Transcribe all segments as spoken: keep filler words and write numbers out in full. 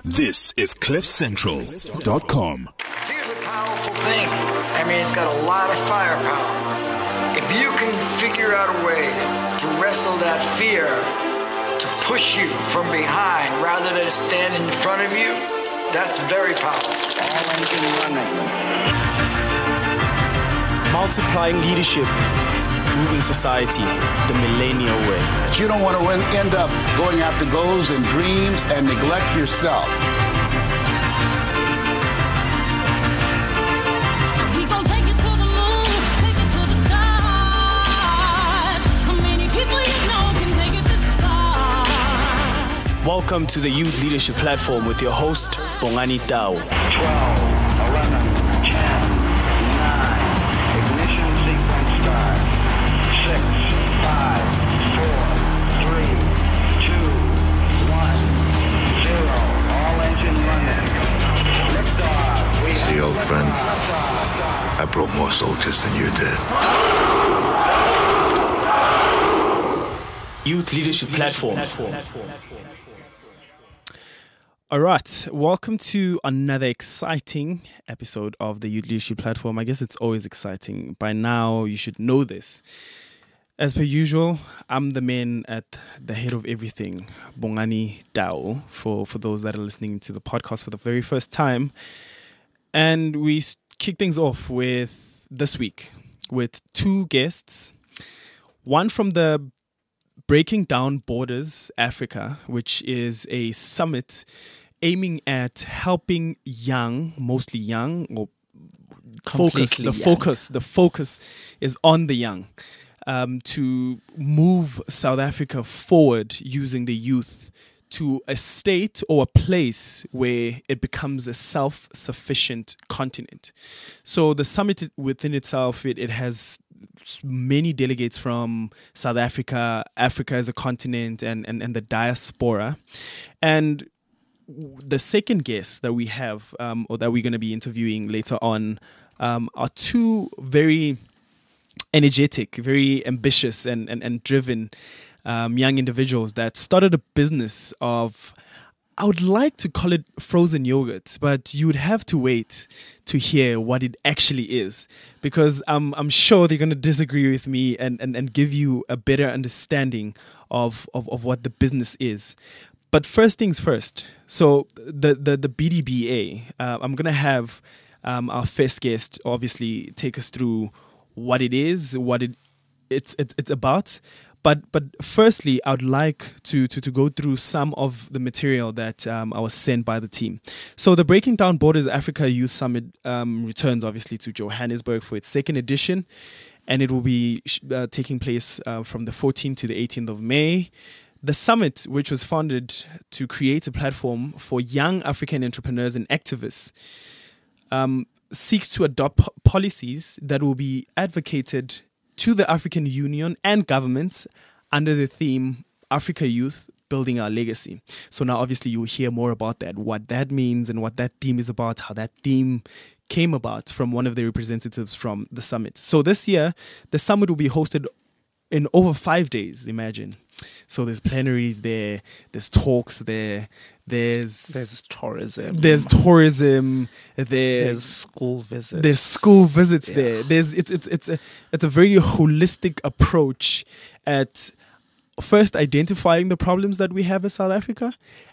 This is cliff central dot com. Fear's a powerful thing. I mean, it's got a lot of firepower. If you can figure out a way to wrestle that fear, to push you from behind rather than stand in front of you, that's very powerful. All engine running. Multiplying leadership, moving society the millennial way. You don't want to end up going after goals and dreams and neglect yourself. We gon' take it to the moon, take it to the stars. How many people you know can take it this far? Welcome to the Youth Leadership Platform with your host, Bongani Tao. twelve, eleven, ten, nine, ignition sequence start. six, five, four, three, two, one, zero. All engine running. Liftoff. We See, old friend, I brought more soldiers than you did. Youth Leadership Platform. All right, welcome to another exciting episode of the Youth Leadership Platform. I guess it's always exciting. By now, you should know this. As per usual, I'm the man at the head of everything, Bongani Tao, for, for those that are listening to the podcast for the very first time. And we kick things off with this week with two guests. One from the Breaking Down Borders Africa, which is a summit aiming at helping young, mostly young, or focus. The young. focus, the focus is on the young, um, to move South Africa forward using the youth to a state or a place where it becomes a self-sufficient continent. So the summit within itself, it, it has many delegates from South Africa, Africa as a continent, and, and, and the diaspora. And the second guest that we have, um, or that we're going to be interviewing later on, um, are two very energetic, very ambitious and, and, and driven um, young individuals that started a business of, I would like to call it frozen yogurt, but you would have to wait to hear what it actually is, because I'm I'm sure they're going to disagree with me and, and, and give you a better understanding of, of, of what the business is. But first things first. So the the, the B D B A, uh, I'm going to have um, our first guest obviously take us through what it is, what it it's it's, it's about. But but firstly, I'd like to, to, to go through some of the material that um, I was sent by the team. So the Breaking Down Borders Africa Youth Summit um, returns obviously to Johannesburg for its second edition, and it will be uh, taking place uh, from the fourteenth to the eighteenth of May. The summit, which was founded to create a platform for young African entrepreneurs and activists, um, seeks to adopt po- policies that will be advocated to the African Union and governments under the theme Africa Youth, Building Our Legacy. So now obviously you'll hear more about that, what that means and what that theme is about, how that theme came about from one of the representatives from the summit. So this year, the summit will be hosted in over five days, imagine. So there's plenaries there, there's talks there, there's There's tourism. there's tourism, there's, There's school visits. there's school visits Yeah. there. There's it's it's it's a it's a very holistic approach at first identifying the problems that we have in South Africa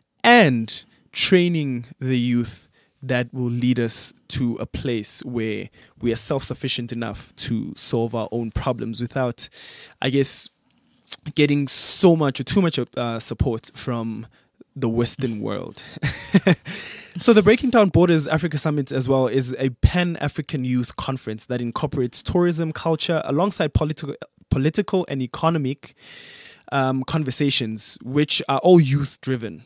and training the youth that will lead us to a place where we are self-sufficient enough to solve our own problems without, I guess, getting so much or too much uh, support from the Western world. So the Breaking Down Borders Africa Summit as well is a Pan-African youth conference that incorporates tourism, culture, alongside political, political and economic um, conversations, which are all youth-driven.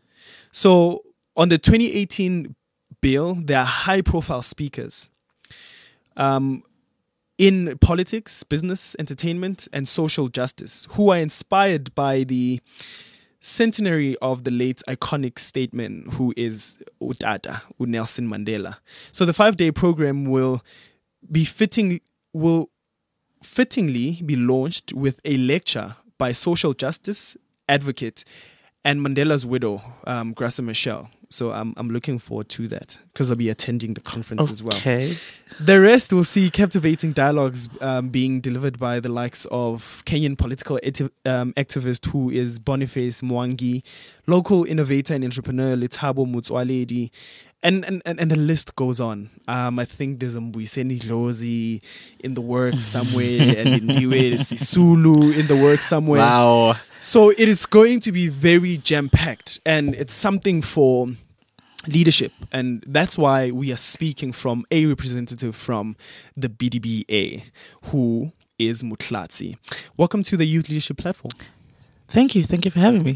So on the twenty eighteen bill, there are high-profile speakers um, in politics, business, entertainment, and social justice who are inspired by the centenary of the late iconic statesman who is Utata, Nelson Mandela. So the five-day program will be fitting will fittingly be launched with a lecture by social justice advocate and Mandela's widow, um, Graça Machel, So I'm I'm looking forward to that because I'll be attending the conference as well. Okay. The rest will see captivating dialogues um, being delivered by the likes of Kenyan political ati- um, activist who is Boniface Mwangi, local innovator and entrepreneur Letabo Mutswaledi, and, and, and, and the list goes on. Um, I think there's a Mbuyiseni Dlozi in the works somewhere, and Ndiwe Sisulu in the works somewhere. Wow. So it is going to be very jam-packed, and it's something for leadership, and that's why we are speaking from a representative from the B D B A, who is Mutlatsi. Welcome to the Youth Leadership Platform. Thank you. Thank you for having me.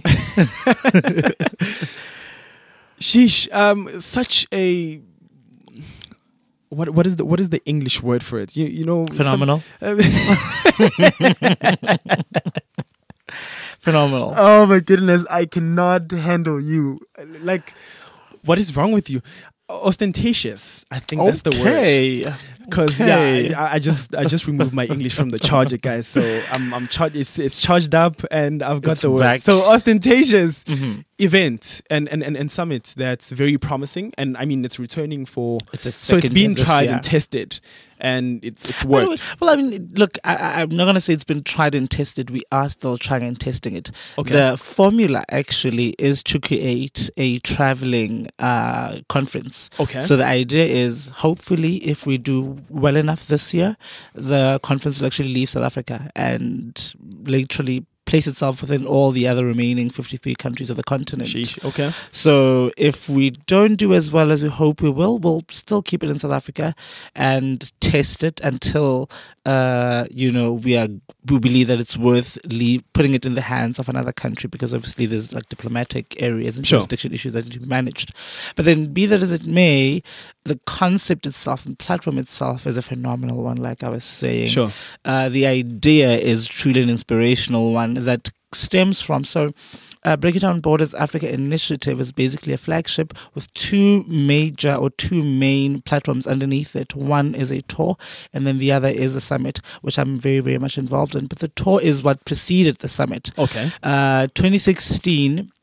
Sheesh, um, such a what what is the what is the English word for it? You you know, Phenomenal. Some, Phenomenal. Oh my goodness, I cannot handle you. Like, what is wrong with you? Ostentatious. I think that's the Okay. word. Because Okay. yeah, I, I just I just removed my English from the charger, guys. So I'm I'm charged. It's, it's charged up, and I've got It's the word. back. So ostentatious Mm-hmm. event and, and, and, and summit that's very promising, and I mean it's returning for. It's a so it's second been year this tried year. and tested, and it's it's Well, worked. well, I mean, look, I, I- I'm not going to say it's been tried and tested. We are still trying and testing it. Okay. The formula actually is to create a traveling uh, conference. Okay. So the idea is, hopefully, if we do well enough this year, the conference will actually leave South Africa and literally place itself within all the other remaining fifty-three countries of the continent. Sheesh. Okay. So if we don't do as well as we hope we will, we'll still keep it in South Africa and test it until uh, you know we are we believe that it's worth leave, putting it in the hands of another country, because obviously there's like diplomatic areas and Sure. jurisdiction issues that need to be managed. But then, be that as it may, the concept itself and platform itself is a phenomenal one. Like I was saying, Sure. uh, the idea is truly an inspirational one that stems from so. Uh, Breaking Down Borders Africa Initiative is basically a flagship with two major or two main platforms underneath it. One is a tour, and then the other is a summit, which I'm very, very much involved in. But the tour is what preceded the summit. Okay. Uh, twenty sixteen.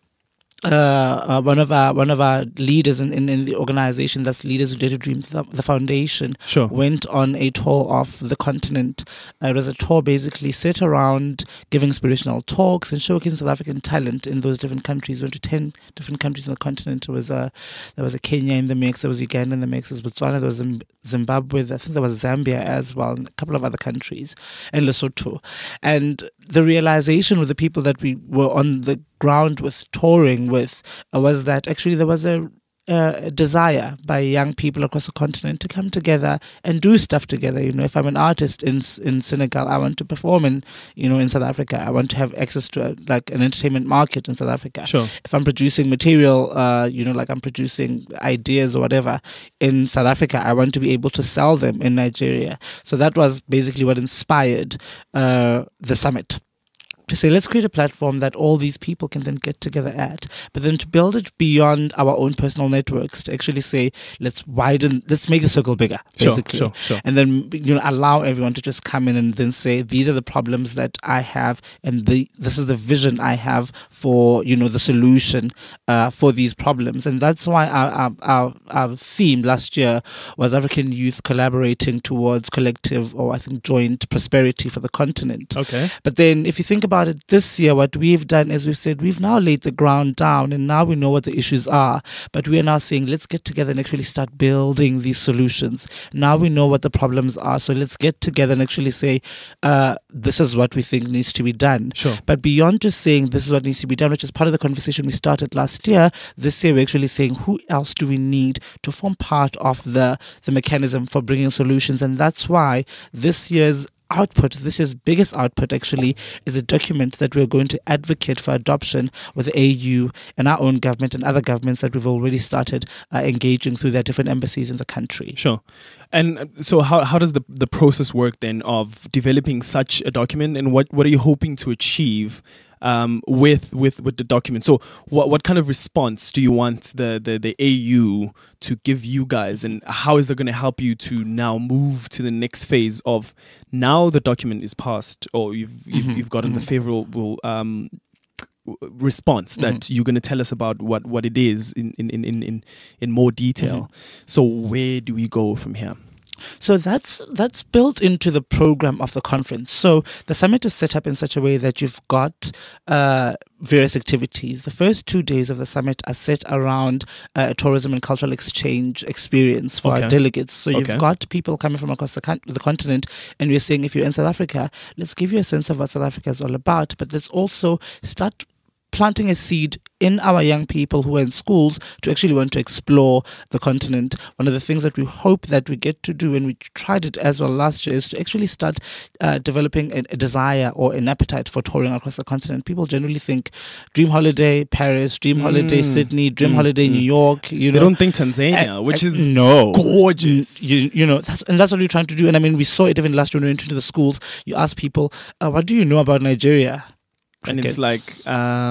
Uh, uh, one of our one of our leaders in, in, in the organization, that's Leaders Who Dare to Dream, the, the foundation, Sure. went on a tour of the continent. Uh, it was a tour basically set around giving inspirational talks and showcasing South African talent in those different countries. We went to ten different countries on the continent. There was a there was a Kenya in the mix, there was Uganda in the mix, there was Botswana, there was Zim- Zimbabwe, I think there was Zambia as well, and a couple of other countries, and Lesotho. And the realization with the people that we were on the ground with, touring with, uh, was that actually there was a, uh, a desire by young people across the continent to come together and do stuff together. You know, if I'm an artist in in Senegal, I want to perform in, you know, in South Africa. I want to have access to a, like an entertainment market in South Africa. Sure. If I'm producing material, uh, you know, like I'm producing ideas or whatever in South Africa, I want to be able to sell them in Nigeria. So that was basically what inspired uh, the summit. To say, let's create a platform that all these people can then get together at, but then to build it beyond our own personal networks, to actually say, let's widen, let's make the circle bigger, Sure, basically. sure, sure. And then, you know, allow everyone to just come in and then say, these are the problems that I have, and the, this is the vision I have for, you know, the solution uh, for these problems. And that's why our, our, our, our theme last year was African youth collaborating towards collective, or I think joint prosperity for the continent. Okay. But then if you think about it, this year what we've done is we've said we've now laid the ground down, and now we know what the issues are, but we are now saying let's get together and actually start building these solutions. Now we know what the problems are, so let's get together and actually say uh, this is what we think needs to be done. Sure. But beyond just saying this is what needs to be done, which is part of the conversation we started last year, this year we're actually saying who else do we need to form part of the, the mechanism for bringing solutions. And that's why this year's output, this year's biggest output actually, is a document that we're going to advocate for adoption with the A U and our own government and other governments that we've already started uh, engaging through their different embassies in the country. Sure. And uh, so how how does the, the process work then of developing such a document, and what, what are you hoping to achieve um, with, with, with the document? So what what kind of response do you want the, the, the A U to give you guys, and how is that going to help you to now move to the next phase of now the document is passed, or you've you've, Mhm, you've gotten mhm. the favorable um, response that mm-hmm. you're going to tell us about what, what it is in, in, in, in, in more detail. Mm-hmm. So where do we go from here? So that's that's built into the program of the conference. So the summit is set up in such a way that you've got uh, various activities. The first two days of the summit are set around uh, a tourism and cultural exchange experience for okay. our delegates. So okay. you've got people coming from across the, con- the continent, and we're saying, if you're in South Africa, let's give you a sense of what South Africa is all about, but let's also start planting a seed in our young people who are in schools to actually want to explore the continent. One of the things that we hope that we get to do, and we tried it as well last year, is to actually start uh, developing a, a desire or an appetite for touring across the continent. People generally think dream holiday Paris, dream holiday Mm. Sydney, dream Mm. holiday Mm. New York. You They know, don't think Tanzania, Uh, which uh, is no gorgeous. You, you know, that's, and that's what we're trying to do. And I mean, we saw it even last year when we went into the schools. You ask people, uh, what do you know about Nigeria? And it's Crickets. like,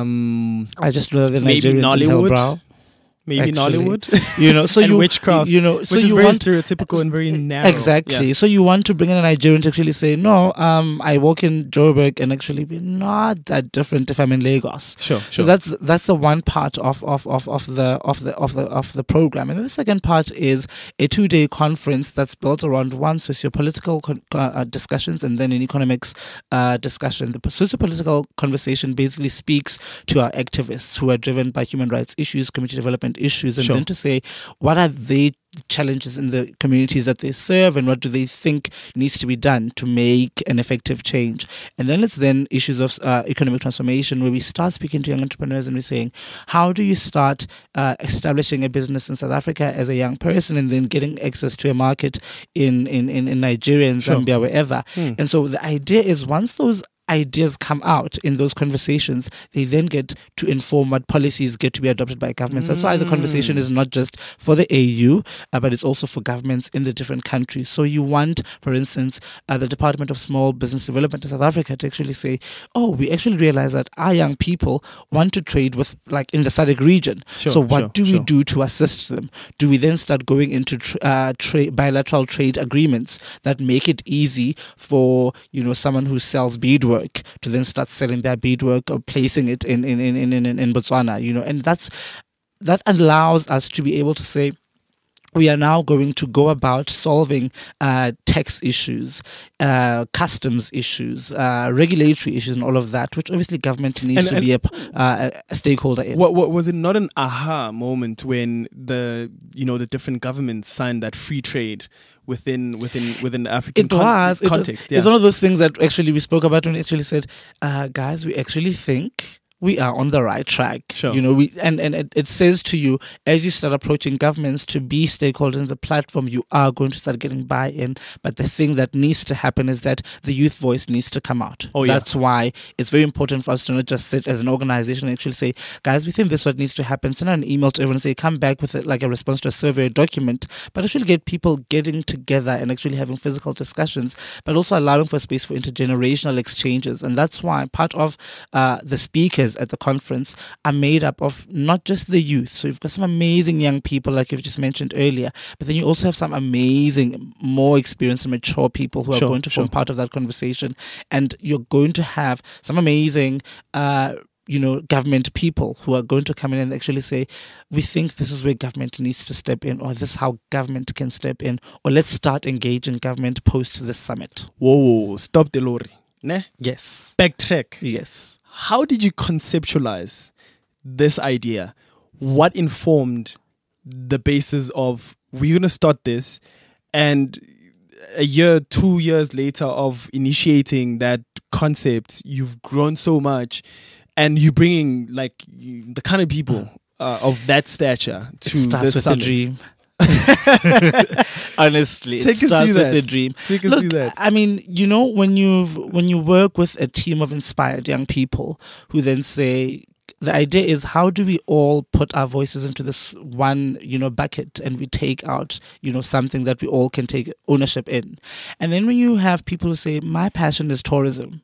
um, I just know the maybe Nigerians in Nollywood? Hellbrow. maybe Actually. Nollywood, You know, so and you witchcraft, you know, so which is you very want, stereotypical and very narrow. Exactly. Yeah. So you want to bring in a Nigerian to actually say, no, um, I walk in Joburg and actually be not that different if I'm in Lagos. Sure, So sure. that's that's the one part of of, of, of the of the of the of the program, and then the second part is a two day conference that's built around one socio-political con- uh, discussions and then an economics uh, discussion. The socio-political conversation basically speaks to our activists who are driven by human rights issues, community development issues, and Sure. then to say what are they challenges in the communities that they serve and what do they think needs to be done to make an effective change. And then it's then issues of uh, economic transformation, where we start speaking to young entrepreneurs and we're saying, how do you start uh, establishing a business in South Africa as a young person and then getting access to a market in, in, in, in Nigeria and Sure. Zambia, wherever. Hmm. And so the idea is once those ideas come out in those conversations, they then get to inform what policies get to be adopted by governments. That's why the conversation is not just for the A U, uh, but it's also for governments in the different countries. So you want, for instance, uh, the Department of Small Business Development in South Africa to actually say, oh, we actually realize that our young people want to trade with, like in the S A D C region. Sure, so what sure, do we sure. do to assist them? Do we then start going into tr- uh, tra- bilateral trade agreements that make it easy for, you know, someone who sells beadwork to then start selling their beadwork or placing it in in, in, in, in in Botswana, you know, and that's that allows us to be able to say, we are now going to go about solving uh, tax issues, uh, customs issues, uh, regulatory issues, and all of that, which obviously government needs And- to and- be a, p- uh, a stakeholder in. What, what was it not an aha moment when the you know the different governments signed that free trade within within within the African It con- was. It was- context? Yeah. It's one of those things that actually we spoke about when we actually said, uh, guys, we actually think we are on the right track. Sure. You know, we and, and it, it says to you, as you start approaching governments to be stakeholders in the platform, you are going to start getting buy-in. But the thing that needs to happen is that the youth voice needs to come out. Oh, yeah. That's why it's very important for us to not just sit as an organization and actually say, guys, we think this is what needs to happen. Send out an email to everyone and say, come back with it, like a response to a survey or document, but actually get people getting together and actually having physical discussions, but also allowing for space for intergenerational exchanges. And that's why part of uh, the speakers at the conference are made up of not just the youth. So you've got some amazing young people, like you've just mentioned earlier, but then you also have some amazing, more experienced and mature people who are Sure, going to sure. form part of that conversation. And you're going to have some amazing uh, you know, government people who are going to come in and actually say, we think this is where government needs to step in, or this is how government can step in, or let's start engaging government post this summit. Whoa, whoa, whoa, stop the lorry. Ne? Yes. Backtrack. Yes. How did you conceptualize this idea? What informed the basis of we're going to start this, and a year, two years later of initiating that concept, you've grown so much, and you're bringing like you, the kind of people uh, of that stature to It starts this with summit. a dream. Honestly, Take it us starts through with that. a dream. Take us Look, through that. I mean, you know, when you when you work with a team of inspired young people who then say, the idea is, how do we all put our voices into this one, you know, bucket, and we take out, you know, something that we all can take ownership in. And then when you have people who say, my passion is tourism,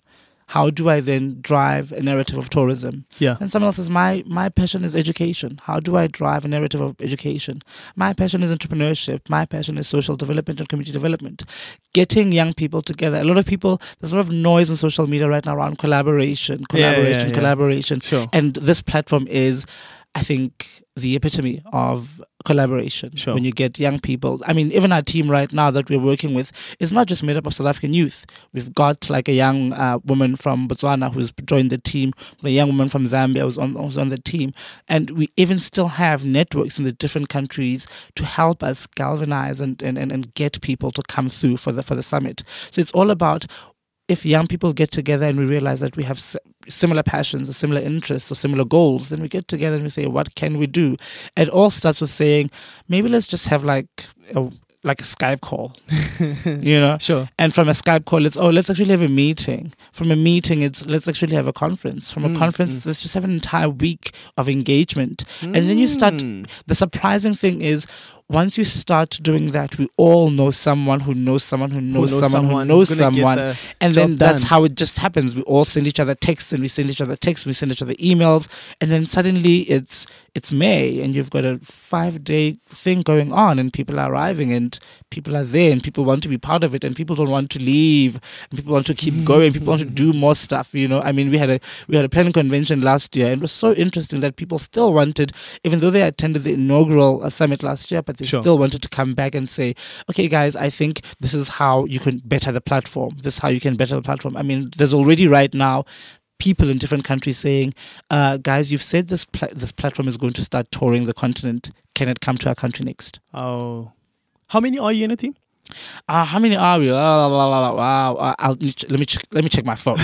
how do I then drive a narrative of tourism? Yeah. And someone else says, my, my passion is education. How do I drive a narrative of education? My passion is entrepreneurship. My passion is social development and community development. Getting young people together. A lot of people, there's a lot of noise on social media right now around collaboration, collaboration, yeah, yeah. collaboration. Sure. And this platform is, I think, the epitome of collaboration. Sure. When you get young people, I mean, even our team right now that we're working with is not just made up of South African youth. We've got like a young uh, woman from Botswana who's joined the team, a young woman from Zambia who's on, who's on the team, and we even still have networks in the different countries to help us galvanize and, and, and, and get people to come through for the for the summit. So it's all about, if young people get together and we realize that we have s- similar passions or similar interests or similar goals, then we get together and we say, what can we do? It all starts with saying, maybe let's just have like a, like a Skype call, you know? Sure. And from a Skype call, it's, oh, let's actually have a meeting. From a meeting, it's, let's actually have a conference. From a Mm, conference, mm. let's just have an entire week of engagement. And then you start, Mm. the surprising thing is, once you start doing that, we all know someone who knows someone who knows, knows someone, someone who knows who's gonna get someone. the And then job that's done. how it just happens. We all send each other texts and we send each other texts, we send each other emails. And then suddenly it's it's May and you've got a five day thing going on and people are arriving and people are there and people want to be part of it and people don't want to leave and people want to keep going. People want to do more stuff, you know. I mean, we had a we had a planning convention last year and it was so interesting that people still wanted, even though they attended the inaugural uh, summit last year, but they Sure. still wanted to come back and say, okay, guys, I think this is how you can better the platform. This is how you can better the platform. I mean, there's already right now people in different countries saying, uh, guys, you've said this pla- this platform is going to start touring the continent. Can it come to our country next? Oh. How many are you in a team? Uh, how many are we? Uh, la, la, la, la, wow. Uh, I'll, let me check, let me check my phone.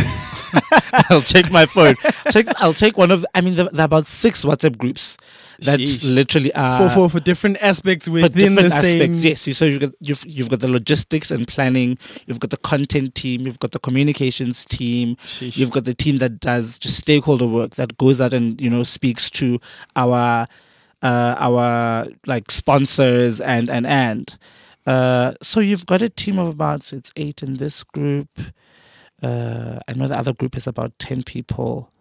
I'll check my phone. Check, I'll take one of. I mean, there, there are about six WhatsApp groups that Sheesh. literally are for, for for different aspects for within different the same. aspects. Yes, you- so you've got you've you've got the logistics and planning. You've got the content team. You've got the communications team. Sheesh. You've got the team that does just stakeholder work that goes out and you know speaks to our uh, our like sponsors and and and. Uh, so you've got a team of about so it's eight in this group. Uh, I know the other group is about ten people.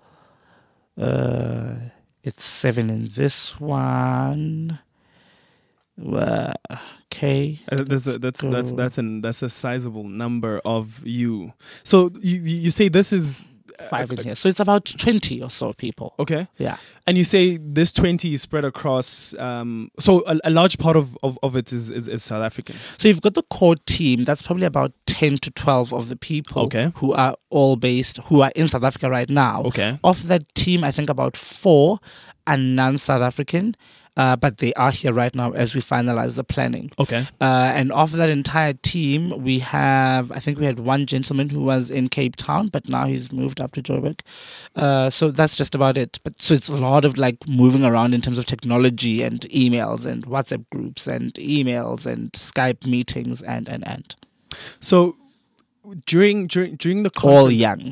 Uh, it's seven in this one. Uh, okay. Uh, that's a, that's go. that's that's an that's a sizable number of you. So you you you say this is Five in here. So it's about twenty or so people. okay, Yeah. and you say this twenty is spread across. Um, so a, a large part of, of, of it is, is is South African. So you've got the core team. That's probably about ten to twelve of the people Okay. who are all based, who are in South Africa right now. Okay. Of that team, I think about four are non-South African, uh, but they are here right now as we finalize the planning. Okay. Uh, and of that entire team, we have, I think we had one gentleman who was in Cape Town, but now he's moved up to Joburg. Uh, so that's just about it. But so it's a lot of like moving around in terms of technology and emails and WhatsApp groups and emails and Skype meetings and, and, and. So during during during the All conference, young.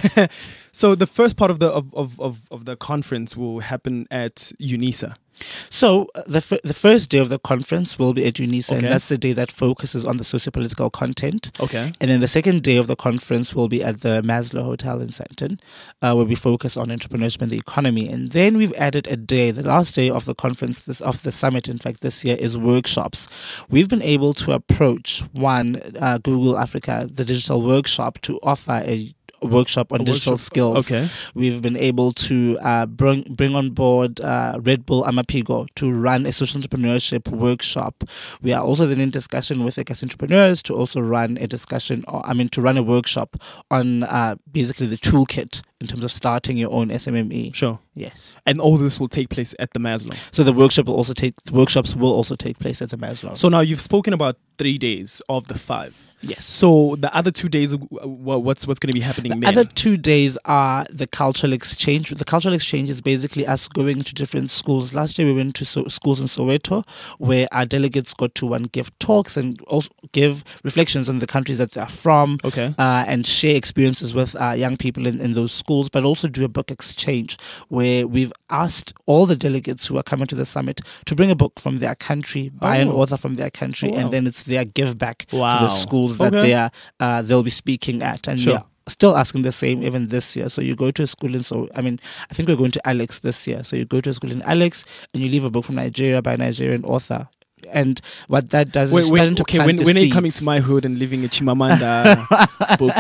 so the first part of the of, of, of, of the conference will happen at UNISA. So uh, the f- the first day of the conference will be at UNISA, Okay. and that's the day that focuses on the socio-political content. Okay. And then the second day of the conference will be at the Maslow Hotel in Sandton, uh, where we focus on entrepreneurship and the economy. And then we've added a day, the last day of the conference, this, of the summit, in fact, this year, is workshops. We've been able to approach one, uh, Google Africa, the digital workshop, to offer a workshop on A digital workshop. skills. Okay. We've been able to uh, bring bring on board uh, Red Bull Amapigo to run a social entrepreneurship workshop. We are also then in discussion with Ekas entrepreneurs to also run a discussion, or, I mean, to run a workshop on uh, basically the toolkit in terms of starting your own S M M E. Sure. Yes. And all this will take place at the Maslow. So the workshop will also take the workshops will also take place at the Maslow. So now you've spoken about three days of the five. yes. So the other two days, uh, wha- what's what's going to be happening The there? other two days are the cultural exchange. The cultural exchange is basically us going to different schools. Last year we went to so- schools in Soweto, where our delegates got to one give talks and also give reflections on the countries that they're from. Okay. Uh, and share experiences with uh, young people in, in those schools, but also do a book exchange where we've asked all the delegates who are coming to the summit to bring a book from their country, by an Oh. author from their country, Oh, wow. and then it's their give back to Wow. the schools that Okay. they are uh, they'll be speaking at. And Sure. yeah, still asking the same even this year. So you go to a school in, so I mean, I think we're going to Alex this year. So you go to a school in Alex and you leave a book from Nigeria by a Nigerian author. And what that does Wait, is wait, starting to okay, plant when, the when are you seeds. coming to my hood and living a Chimamanda book?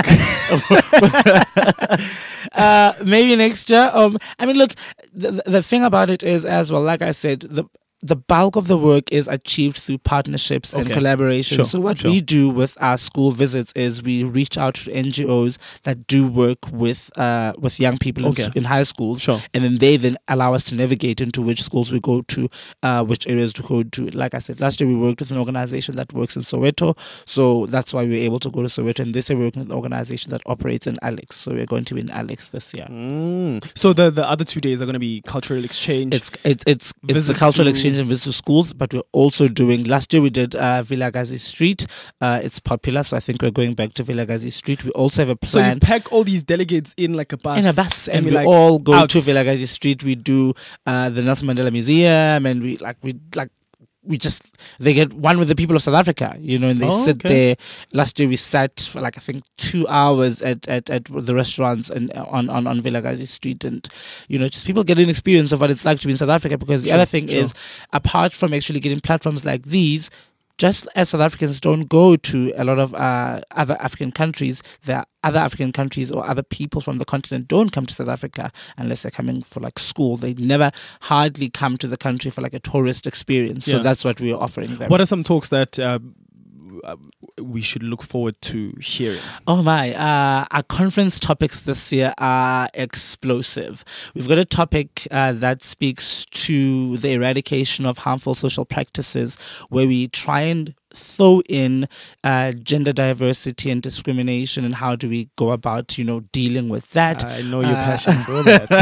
uh, maybe next year. Um, I mean, look, the, the thing about it is as well, like I said, the the bulk of the work is achieved through partnerships and Okay. collaboration. Sure, So what sure. we do with our school visits is we reach out to N G Os that do work with uh, with young people in, Okay. s- in high schools, Sure. and then they then allow us to navigate into which schools we go to, uh, which areas to go to. Like I said, last year we worked with an organization that works in Soweto, so that's why we were able to go to Soweto. And this year we're working with an organization that operates in Alex, so we're going to be in Alex this year. Mm. So the, the other two days are going to be cultural exchange. It's it's it's, it's the Visits cultural to- exchange and visits to schools, but we're also doing. Last year we did uh, Vilagazi Street. Uh, it's popular, so I think we're going back to Vilagazi Street. We also have a so you plan pack all these delegates in like a bus. in a bus, and, we we like all go out. to Vilagazi Street. We do uh, the Nelson Mandela Museum, and we like we like. We just they get one with the people of South Africa, you know, and they Oh, sit okay. there. Last year we sat for like I think two hours at, at, at the restaurants and on on on Vilagazi Street, and you know, just people get an experience of what it's like to be in South Africa. Because the Sure, other thing sure. is, apart from actually getting platforms like these, just as South Africans don't go to a lot of uh, other African countries, there are other African countries or other people from the continent don't come to South Africa unless they're coming for like school. They never hardly come to the country for like a tourist experience. So Yeah. that's what we're offering them. What are some talks that uh, uh, we should look forward to hearing? Oh my, uh, our conference topics this year are explosive. We've got a topic uh, that speaks to the eradication of harmful social practices, where we try and throw in uh, gender diversity and discrimination, and how do we go about, you know, dealing with that. I know your Uh, passion for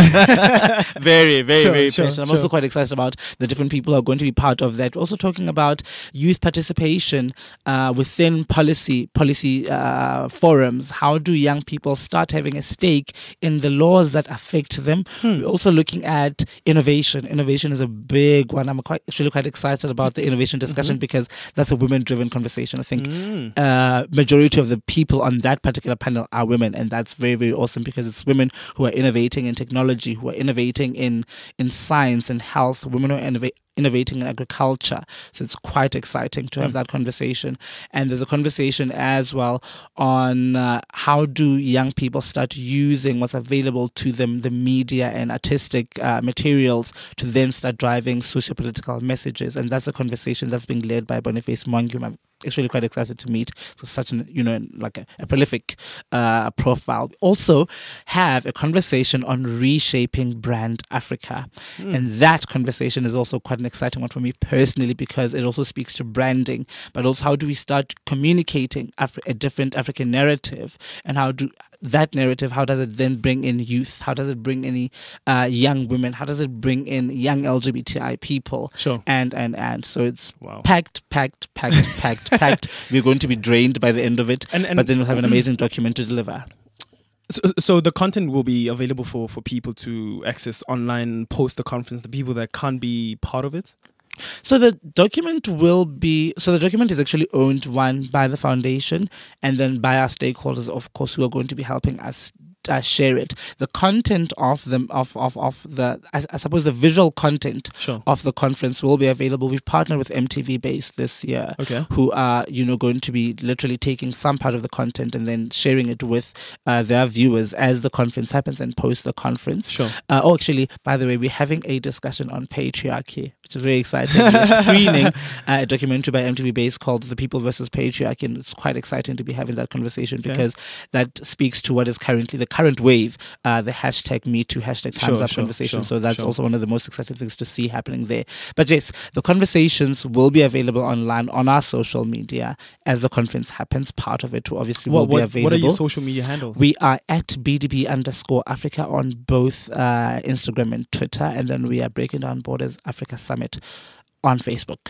that. very, very, Sure, very sure, passionate. I'm sure. also quite excited about the different people who are going to be part of that. We're also talking about youth participation uh, within policy policy uh, forums. How do young people start having a stake in the laws that affect them? Hmm. We're also looking at innovation. Innovation is a big one. I'm quite actually quite excited about the innovation discussion because that's a women-driven conversation. I think Mm. uh, majority of the people on that particular panel are women, and that's very, very awesome because it's women who are innovating in technology, who are innovating in in science and health, women who are innova- innovating in agriculture. So it's quite exciting to have Mm. that conversation. And there's a conversation as well on uh, how do young people start using what's available to them, the media and artistic uh, materials, to then start driving socio-political messages. And that's a conversation that's being led by Boniface Mwanguma. I'm actually quite excited to meet. So such an, you know, like a, a prolific uh, profile. We also have a conversation on reshaping brand Africa. Mm. And that conversation is also quite an exciting one for me personally, because it also speaks to branding, but also how do we start communicating Afri- a different African narrative, and how do that narrative, how does it then bring in youth? How does it bring any uh, young women? How does it bring in young L G B T I people? Sure. And, and, and. So it's Wow. packed, packed, packed, packed, packed. We're going to be drained by the end of it, And- and- but then we'll have an amazing document to deliver. So, so the content will be available for, for people to access online post the conference, the people that can't be part of it? So the document will be, so the document is actually owned, one, by the foundation, and then by our stakeholders, of course, who are going to be helping us uh, share it. The content of the, of, of, of the, I, I suppose the visual content Sure. of the conference will be available. We've partnered with M T V Base this year, Okay. who are, you know, going to be literally taking some part of the content and then sharing it with uh, their viewers as the conference happens and post the conference. Sure. Uh, oh, actually, by the way, we're having a discussion on patriarchy, which is very exciting. We're screening uh, a documentary by M T V Base called The People versus Patriarchy, and it's quite exciting to be having that conversation Okay. because that speaks to what is currently the current wave, uh, the hashtag Me Too, hashtag Times Sure, Up sure, conversation. sure, so that's sure. also one of the most exciting things to see happening there. But yes, the conversations will be available online on our social media as the conference happens. Part of it obviously will What, be what, available. what are your social media handles? We are at B D B underscore Africa on both uh, Instagram and Twitter. And then we are Breaking Down Borders Africa Summit on Facebook.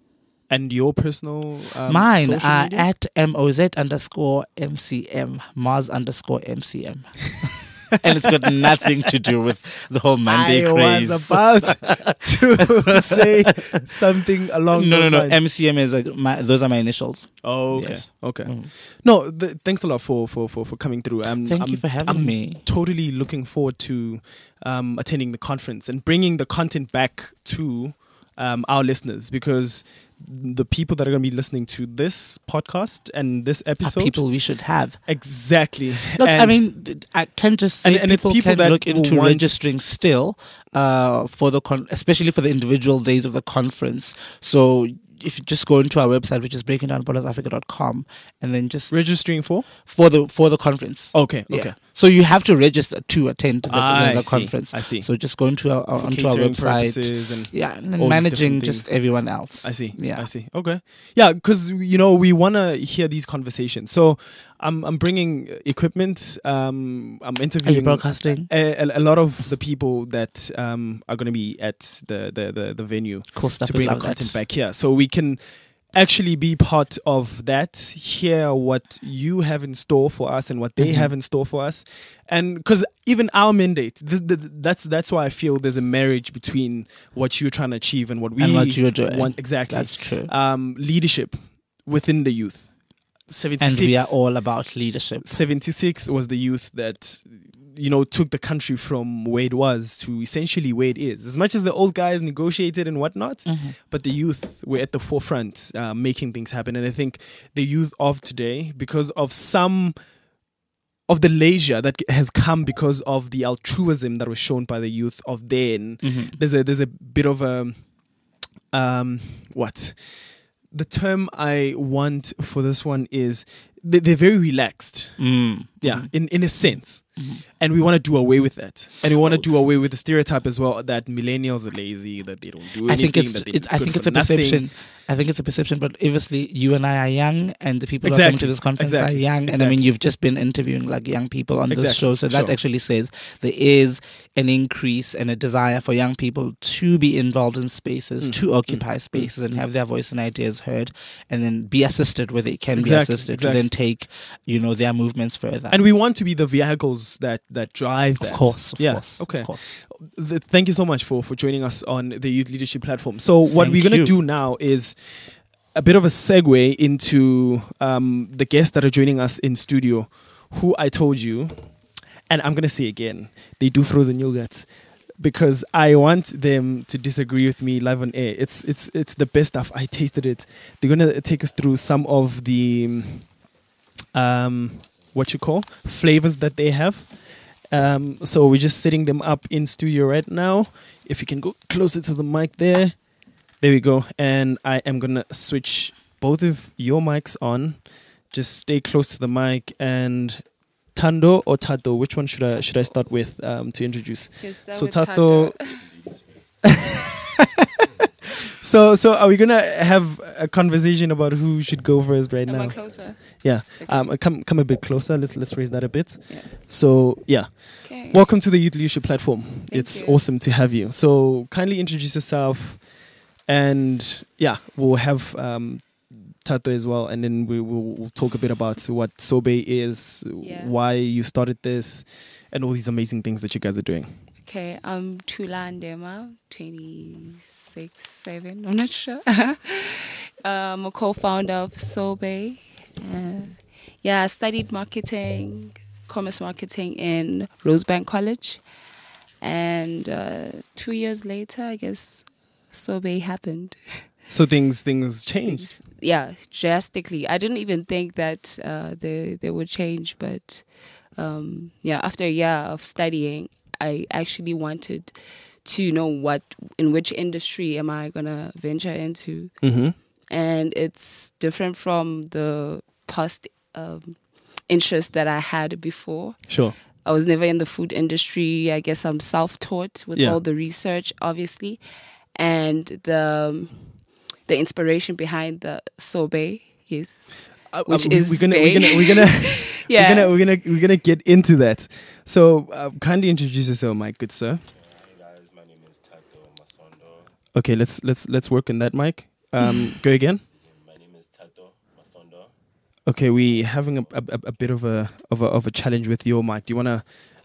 and your personal um, Mine social are media? at M O Z underscore M C M, Mars underscore M C M. and it's got nothing to do with the whole Monday I craze. was about to say something along no, those no, no. lines. M C M is like my, those are my initials. Oh, okay. Yes. Okay. Mm. No, th- thanks a lot for, for, for, for coming through. Um, Thank I'm, you for having I'm me. totally looking forward to um, attending the conference and bringing the content back to um, our listeners, because the people that are going to be listening to this podcast and this Are episode, people we should have. exactly. Look, And I mean, th- I can just say And- and it's people, people can that look will into want- registering still, uh, for the con- especially for the individual days of the conference. So if you just go into our website, which is breaking down borders africa dot com, and then just registering for. for the for the conference. Okay. Yeah. Okay. So you have to register to attend the, Ah, the, the I see, conference. I see. So just go into our, our For onto our catering website. purposes and Yeah, and all then these managing different just things. everyone else. I see. Yeah. I see. Okay. Yeah, because you know we want to hear these conversations. So I'm I'm bringing equipment. Um, I'm Are you interviewing broadcasting? a, a, a lot of the people that um are going to be at the the the, the venue Cool stuff. to we bring the love content that. back here, so we can actually be part of that, hear what you have in store for us and what they Mhm. have in store for us. And because even our mandate, this, the, that's that's why I feel there's a marriage between what you're trying to achieve and what we And what you're doing. want. Exactly. That's true. Um, leadership within the youth. seventy-six, And we are all about leadership. seventy-six was the youth that, you know, took the country from where it was to essentially where it is. As much as the old guys negotiated and whatnot, Mhm. but the youth were at the forefront, uh, making things happen. And I think the youth of today, because of some of the leisure that has come because of the altruism that was shown by the youth of then, Mhm. there's a there's a bit of a um what the term I want for this one is they, they're very relaxed. Mm. Yeah, Mhm. in in a sense. Mhm. And we want to do away with that. And we want to do away with the stereotype as well that millennials are lazy, that they don't do anything. I think it's that they're it, I good think for it's a nothing. perception. I think it's a perception, but obviously you and I are young, and the people who are coming to Exactly. this conference Exactly. are young. And I Exactly. mean, you've just been interviewing like young people on this Exactly. show, so that Sure. actually says there is an increase and a desire for young people to be involved in spaces, Mm. to occupy spaces, and have their voice and ideas heard, and then be assisted where they can Exactly. be assisted Exactly. to then take, you know, their movements further. And we want to be the vehicles that that drive that. of course, of yeah. course, Okay. of course. The, thank you so much for, for joining us on the Youth Leadership Platform. So what Thank we're going to you. do now is a bit of a segue into um, the guests that are joining us in studio, who I told you, and I'm going to say again, they do frozen yogurt, because I want them to disagree with me live on air. It's it's it's the best stuff. I tasted it. They're going to take us through some of the um, what you call flavors that they have. Um, so we're just setting them up in studio right now. If you can go closer to the mic there. There we go. And I am going to switch both of your mics on. Just stay close to the mic. And Tando or Tato, which one should I should I start with um, to introduce? So Tato. So so are we gonna have a conversation about who should go first right Am now? I closer? Yeah. Okay. Um come come a bit closer. Let's let's raise that a bit. Yeah. So yeah. Okay. Welcome to the Youth Leadership Platform. It's you. awesome to have you. So kindly introduce yourself, and yeah, we'll have um Tato as well, and then we will we'll talk a bit about what Sobe is, Yeah. why you started this, and all these amazing things that you guys are doing. Okay, I'm Tula Ndema, twenty-six, seven, I'm not sure. uh, I'm a co-founder of Sobe. Uh, yeah, I studied marketing, commerce marketing in Rosebank College. And uh, two years later, I guess, Sobe happened. So things things changed. Yeah, drastically. I didn't even think that uh, they, they would change. But um, yeah, after a year of studying, I actually wanted to know what, in which industry am I going to venture into. Mm-hmm. And it's different from the past um, interest that I had before. Sure. I was never in the food industry. I guess I'm self-taught with Yeah. all the research, obviously. And the um, the inspiration behind the Sobe, yes. Uh, Which uh, is we're gonna very- we're gonna we're gonna Yeah. we're gonna we're gonna we're gonna get into that. So uh, kindly introduce yourself, my good sir. Hey guys, my name is Tato Masondo. Okay, let's let's let's work on that mic. Um, go again. My name is Tato Masondo. Okay, we having a, a a bit of a of a of a challenge with your mic. Do you wanna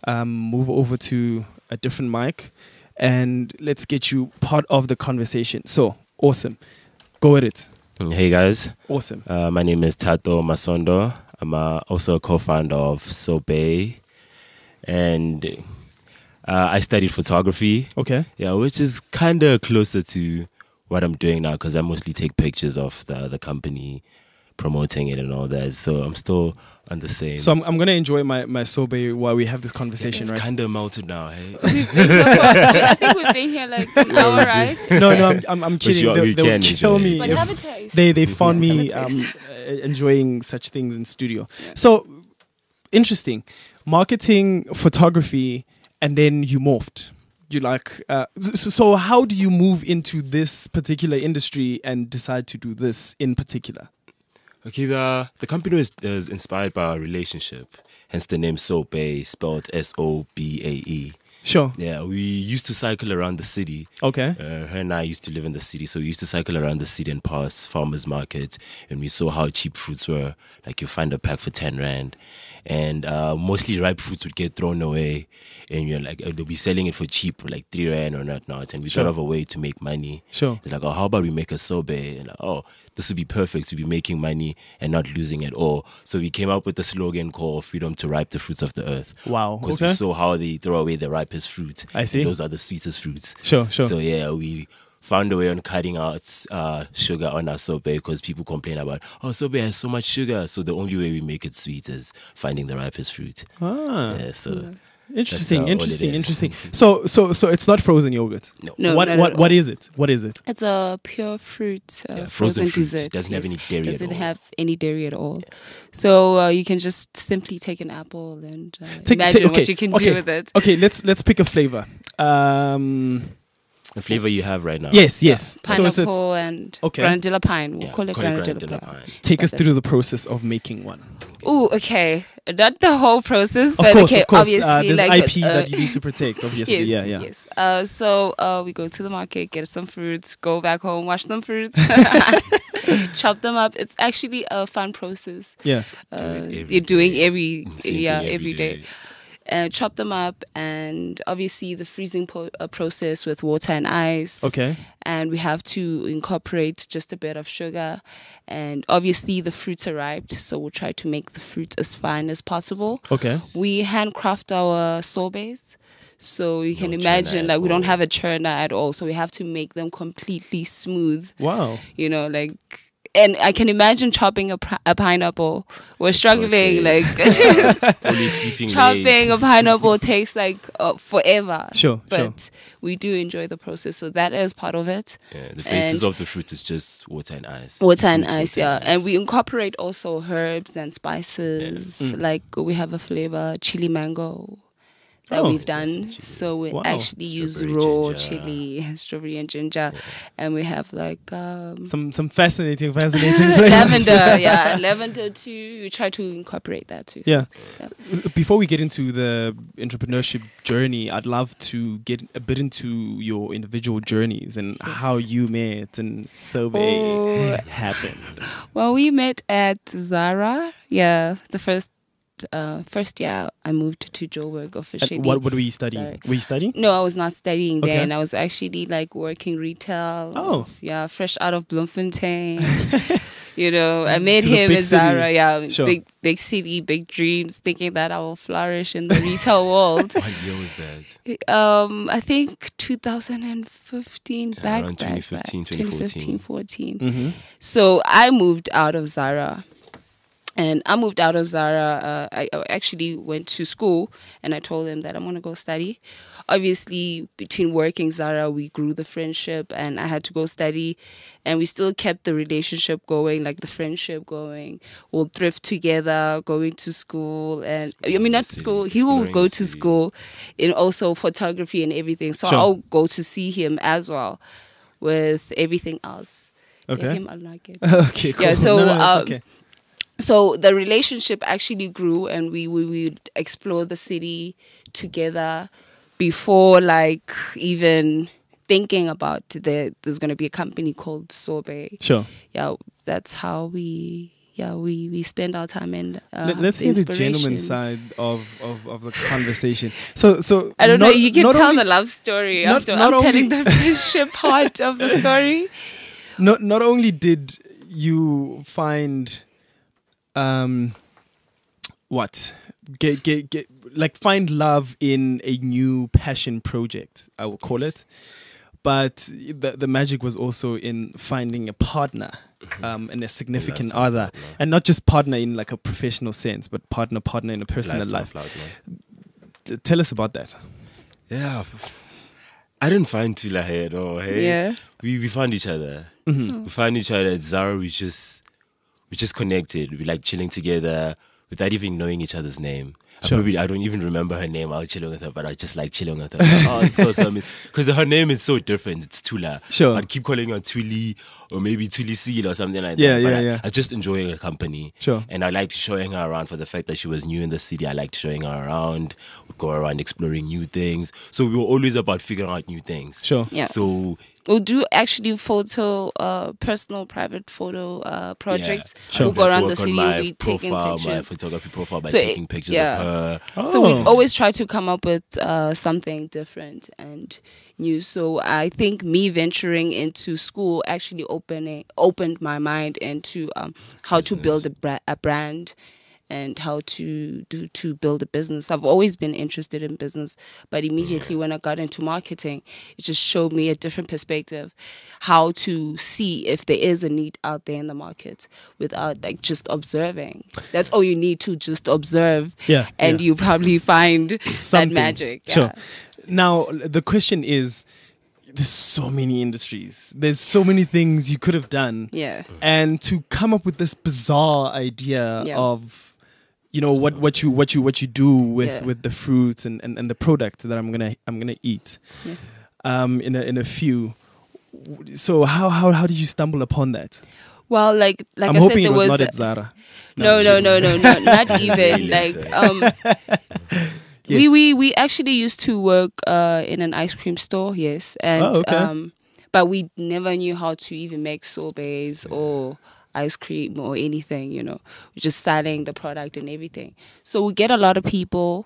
um, move over to a different mic, and let's get you part of the conversation. So, awesome. Go with it. Hey guys. Awesome. Uh, my name is Tato Masondo. I'm uh, also a co-founder of Sobe. And uh, I studied photography. Okay. Yeah, which is kind of closer to what I'm doing now because I mostly take pictures of the, the company, promoting it and all that. So I'm still on the same. So I'm, I'm going to enjoy my, my sobe while we have this conversation, yeah, it's right? kind of melted now, hey? I think we've been here like an hour, right? No, no, I'm, I'm, I'm kidding. you- They, you they would can kill enjoy me it. But if have a taste. they, they found me Have a um, taste. uh, enjoying such things in studio. So, interesting. Marketing, photography, and then you morphed. You like, uh, so, so how do you move into this particular industry and decide to do this in particular? Okay, the the company is, is inspired by our relationship, hence the name Sobe, spelled S O B A E. Sure. Yeah, we used to cycle around the city. Okay. Uh, her and I used to live in the city, so we used to cycle around the city and pass farmers market, and we saw how cheap fruits were. Like you find a pack for ten rand, and uh, mostly ripe fruits would get thrown away, and you're like, uh, they'll be selling it for cheap, like three rand or not not. And we Sure. thought of a way to make money. Sure. It's like, oh, how about we make a sobe? And like, oh, this would be perfect to be making money and not losing at all. So we came up with the slogan called "Freedom to ripe the fruits of the earth." Wow. Because Okay. we saw how they throw away the ripest fruit. I and see. those are the sweetest fruits. Sure, sure. So yeah, we found a way on cutting out uh, sugar on our sobe because people complain about, oh, sobe has so much sugar. So the only way we make it sweet is finding the ripest fruit. Ah. Yeah, so Interesting, that's, uh, all it interesting, is. interesting. So, so, so it's not frozen yogurt. No. No, What, not what, at what all. is it? What is it? It's a pure fruit, uh, Yeah, frozen, frozen fruit. dessert. Doesn't have any dairy at Doesn't all. have any dairy at all. So uh, you can just simply take an apple and uh, Take- imagine take- okay, what you can okay, do with it. Okay, let's let's pick a flavor. Um, The flavor you have right now. yes, yes. Pineapple So it's, it's, and okay. granadilla pine. We'll Yeah, call it call it granadilla, granadilla pine. pine. take us That's through it. the process of making one. Ooh, okay. Not the whole process, Of but course, okay, of course. obviously, Uh, there's like I P uh, that you need to protect. Obviously, yes, yeah, yeah. Yes. Uh, so uh, we go to the market, get some fruits, go back home, wash some fruits, chop them up. It's actually a fun process. Yeah. Uh, Do it every you're doing day. every Same yeah thing every day. Uh, chop them up, and obviously the freezing po- uh, process with water and ice. Okay. And we have to incorporate just a bit of sugar, and obviously the fruits are ripe, so we'll try to make the fruit as fine as possible. Okay. We handcraft our sorbets. So you can No churner imagine, at like, we don't all. have a churner at all. So we have to make them completely smooth. Wow. You know, like, and I can imagine chopping a, pi- a pineapple. We're struggling, Process. like, Only sleeping chopping late. a pineapple takes like uh, forever. Sure, But sure. we do enjoy the process. So that is part of it. Yeah, the basis And- of the fruit is just water and ice. Water and Fruit, ice, water yeah. And ice. we incorporate also herbs and spices. Mm. Like we have a flavor, chili mango, that Oh. we've Yes, yes, done. chili. So we Wow. actually use Strawberry raw ginger. chili, strawberry and ginger. And we have like um, Some some fascinating, fascinating flavors. lavender, yeah. Lavender too. We try to incorporate that too. So, Yeah. yeah. Before we get into the entrepreneurship journey, I'd love to get a bit into your individual journeys and how you met and survey Oh. happened. Well, we met at Zara. Yeah, the first uh, first year I moved to Joburg officially. And what what were you studying? Sorry. Were you studying? No, I was not studying Okay. then. I was actually like working retail. Oh. Yeah, fresh out of Bloemfontein. You know, I met To the him big at Zara. city. Yeah, Sure. big big city, big dreams, thinking that I will flourish in the retail world. What year was that? Um, I think two thousand fifteen, Yeah, back around back, twenty fifteen, back, twenty fourteen. twenty fifteen, fourteen. Mm-hmm. So I moved out of Zara. And I moved out of Zara. Uh, I, I actually went to school, and I told them that I'm going to go study. Obviously, between working Zara, we grew the friendship, and I had to go study. And we still kept the relationship going, like the friendship going. We'll thrift together, going to school. And I mean, not Exploring the school. city, He will exploring go the to city. school, and also photography and everything. So Sure. I'll go to see him as well with everything else. Okay. Let him unlock it. Okay, cool. Yeah, so, no, no, it's um, okay. So the relationship actually grew, and we we would explore the city together before like even thinking about the, there's going to be a company called Sobe. Sure. Yeah, that's how we yeah, we, we spend our time in uh, Let, let's hear the inspiration. gentleman side of, of, of the conversation. So, so I don't not- know. You can not tell only- the love story not- after not I'm telling only- the friendship part of the story. Not not only did you find, um, what get get get like find love in a new passion project, I will call it, but the the magic was also in finding a partner, um, and a significant Lifetime other, partner. and not just partner in like a professional sense, but partner partner in a personal Lifetime life. partner. T- Tell us about that. Yeah. I didn't find Tula here at all. Hey, Yeah. we we found each other. Mhm. We found each other at Zara. We just we just connected. We like chilling together without even knowing each other's name. I Sure. probably I don't even remember her name. I was chilling with her, but I just like chilling with her. Like, oh, let's go something because her name is so different. It's Tula. Sure. I'd keep calling her Tuli or maybe Tuli Seal or something like Yeah, that. But yeah, I, yeah. I just enjoy her company. Sure. And I liked showing her around for the fact that she was new in the city. I liked showing her around. We'd go around exploring new things. So we were always about figuring out new things. Sure. Yeah. So We'll do actually photo, uh, personal, private photo uh, projects. Yeah. Sure. We'll go around work the on city, my we'll be taking profile, pictures. my photography profile by So it- taking pictures yeah. of her. So we Oh. always try to come up with uh, something different and new. So I think me venturing into school actually opening opened my mind into um, how to build a, bra- a brand and how to do to build a business. I've always been interested in business, but immediately when I got into marketing, it just showed me a different perspective, how to see if there is a need out there in the market without like just observing. That's all you need to just observe, Yeah, and yeah. you probably find that Something. magic. Yeah. Sure. Now the question is, there's so many industries. There's so many things you could have done. Yeah. And to come up with this bizarre idea Yeah. of, you know, what, what you what you what you do with, Yeah. with the fruits and, and, and the product that I'm gonna I'm gonna eat, Yeah. um, in a in a few. So how how how did you stumble upon that? Well, like like I'm I hoping said, it there was was not a- at Zara. No, no, no, no, no, not even like um. We, we we actually used to work uh, in an ice cream store, yes, and Oh, okay. um, but we never knew how to even make sorbets or ice cream or anything, you know. We're just selling the product and everything. So we get a lot of people